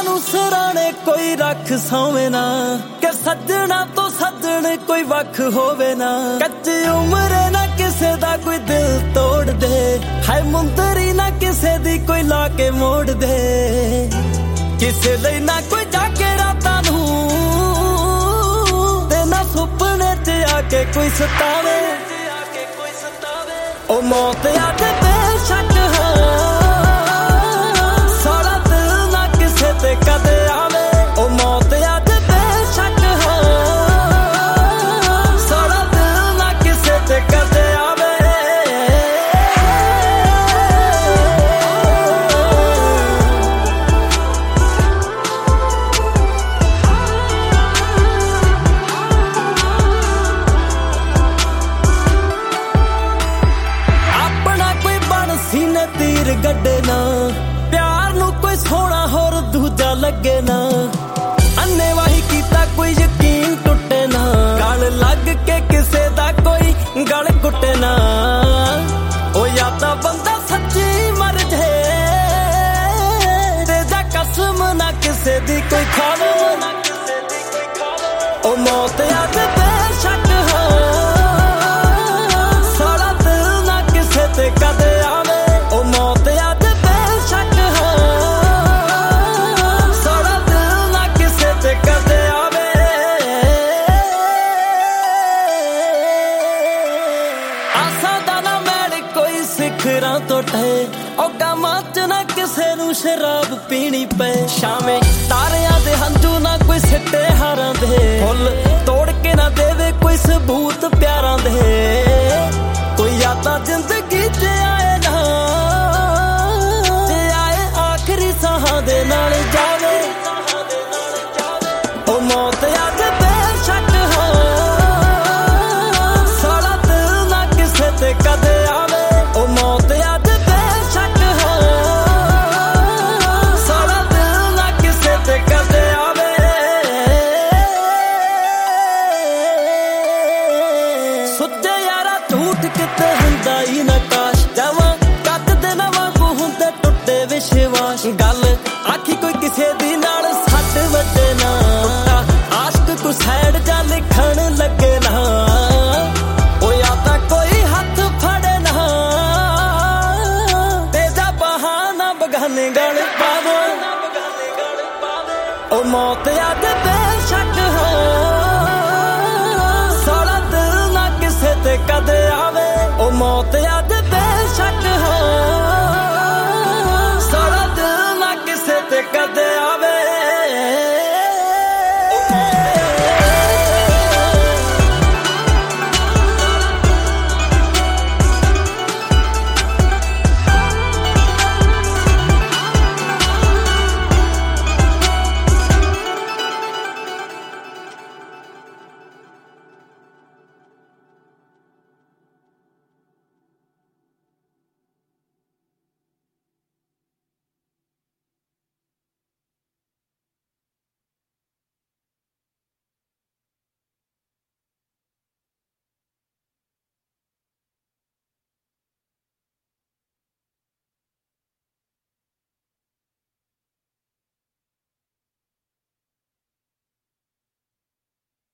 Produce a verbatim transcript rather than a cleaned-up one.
ਨੂੰ ਸਰਾਣੇ ਕੋਈ ਰੱਖ ਸੋਵੇ ਨਾ ਕਿ ਸੱਜਣਾ ਤੋਂ ਸੱਜਣ ਕੋਈ ਵੱਖ ਹੋਵੇ ਨਾ। ਕੱਚੀ ਉਮਰੇ ਨਾ ਕਿਸੇ ਦਾ ਕੋਈ ਦਿਲ ਤੋੜ ਦੇ, ਹੈ ਮੁੰਦਰੀ ਨਾ ਕਿਸੇ ਦੀ ਕੋਈ ਲਾ ਕੇ ਮੋੜ ਦੇ। ਕਿਸੇ ਲਈ ਨਾ ਕੋਈ ਜਾਗੇ ਰਾਤਾਂ ਨੂੰ ਤੇ ਨਾ ਸੁਪਨੇ ਚ ਆ ਕੇ ਕੋਈ ਸਤਾਵੇ। ਉਹ ਮੌਤ ਅੱਜ ਬੇਸ਼ੱਕ ਸਾਰਾ ਦਿਲ ਨਾ ਕਿਸੇ ਤੇ ਕਦੇ ਆਵੇ। ਉਹ ਮੌਤ ਅੱਜ ਬੇਸ਼ੱਕ ਸਾਰਾ ਦਿਲ ਨਾ ਕਿਸੇ ਤੇ ਕਦੇ ਆਵੇ। ਸੀਨੇ ਤੀਰ ਗੱਡੇ ਨਾ, ਪਿਆਰ ਨੂੰ ਕੋਈ ਸੋਹਣਾ ਹੋਰ ਦੂਜਾ ਲੱਗੇ ਨਾ। ਅੰਨੇਵਾਹੀ ਕੀਤਾ ਕੋਈ ਯਕੀਨ ਟੁੱਟੇ ਨਾ, ਗਲ ਲੱਗ ਕੇ ਕਿਸੇ ਦਾ ਕੋਈ ਗਲ ਘੁੱਟੇ ਨਾ। ਉਹ ਜਾਂ ਤਾਂ ਬੰਦਾ ਸੱਚੀ ਮਰ ਜੇ ਤੇ ਜਾਂ ਕਸਮ ਨਾ ਕਿਸੇ ਦੀ ਕੋਈ ਖਾਵੇ। ਉਹ ਮੌਤ ਅੱਜ ਬੇਸ਼ੱਕ ਸਾਰਾ ਦਿਲ ਨਾ ਕਿਸੇ ਤੇ ਕਦੇ ਆਵੇ। ਉਹ ਮੌਤ ਅੱਜ ਬੇਸ਼ੱਕ ਸਾਰਾ ਦਿਲ ਨਾ ਕਿਸੇ ਤੇ ਕਦੇ ਆਵੇ। ਆਸਾਂ ਦਾ ਨਾ ਮੈਲ ਕੋਈ ਸਿਖਰਾਂ ਤੋਂ ਟਹੇ, ਉਹ ਗਮਾਂ ਚ ਨਾ ਕਿਸੇ ਨੂੰ ਸ਼ਰਾਬ ਪੀਣੀ ਪਏ। ਸ਼ਾਵੇਂ ਤਾਰਿਆਂ ਦੇ ਹੰਝੂ ਨਾ ਕੋਈ ਸਿੱਟੇ ਹਾਰਾਂ ਦੇ, ਫੁੱਲ ਤੋੜ ਕੇ ਨਾ ਦੇਵੇ ਕੋਈ ਸਬੂਤ ਪਿਆਰਾਂ ਦੇ। ਕੋਈ ਯਾਦਾਂ ਜ਼ਿੰਦਗੀ ਚ ਆਏ ਨਾ ਸਾਹਾਂ ਦੇ ਨਾਲ ਜਾਵੇ। ਉਹ ਮੌਤ ਅੱਜ ਬੇਸ਼ੱਕ ਸਾਰਾ ਦਿਲ ਨਾ ਕਿਸੇ ਤੇ ਕਦੇ ਆਵੇ। ਉਹ ਮੌਤ ਅੱਜ ਬੇਸ਼ੱਕ ਸਾਰਾ ਦਿਲ ਨਾ ਕਿਸੇ ਤੇ ਕਦੇ ਆਵੇ। ਸੁੱਚੇ ਯਾਰਾ ਝੂਠ ਕਿਤੇ ਹੁੰਦਾ ਹੀ ਨਾ, ਕਾਸ਼ ਜਾਵਾਂ ਕੱਟ ਦੇ ਨਾ ਵਾਂਗੂ ਹੁੰਦੇ ਟੁੱਟੇ ਵਿਸ਼ਵਾਸ। ਗੱਲ ਆਖੀ ਕੋਈ ਕਿਸੇ ਦੀ ਨਾਲ ਸੱਟ ਵੱਜੇ ਨਾ, ਆਸ਼ਕ ਕੋਈ ਸਾਈਡ ਜਾ ਲਿਖਣ ਲੱਗੇ ਨਾ। ਉਹ ਜਾਂ ਤਾਂ ਕੋਈ ਹੱਥ ਫੜੇ ਨਾ ਤੇ ਜਾਂ ਬਹਾਨਾ ਬਗਾਨੇ ਗਲ ਪਾਵੇ। ਉਹ ਮੌਤ ਅੱਜ